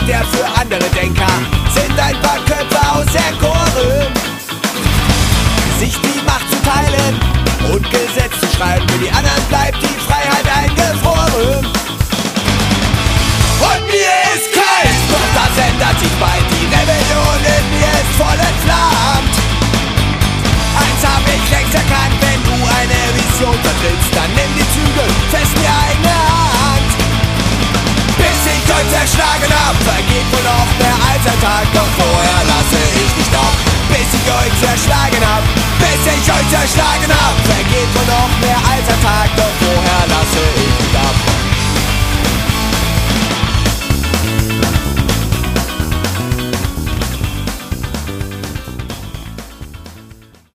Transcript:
der für andere Denker sind ein paar Köpfe aus der Chore. Sich die Macht zu teilen und Gesetz zu schreiben, für die anderen bleibt die Freiheit eingefroren. Und mir ist kalt, doch das ändert sich bald, die Rebellion in mir ist voll entflammt. Eins hab ich längst erkannt, wenn du eine Vision vertrittst, dann nimm die Zügel fest in die eigene Hand. Bis ich euch zerschlagen hab, vergeht wohl noch mehr als ein Tag, doch vorher lasse ich nicht ab. Bis ich euch zerschlagen hab, bis ich euch zerschlagen hab, vergeht wohl noch mehr als ein Tag, doch vorher lasse ich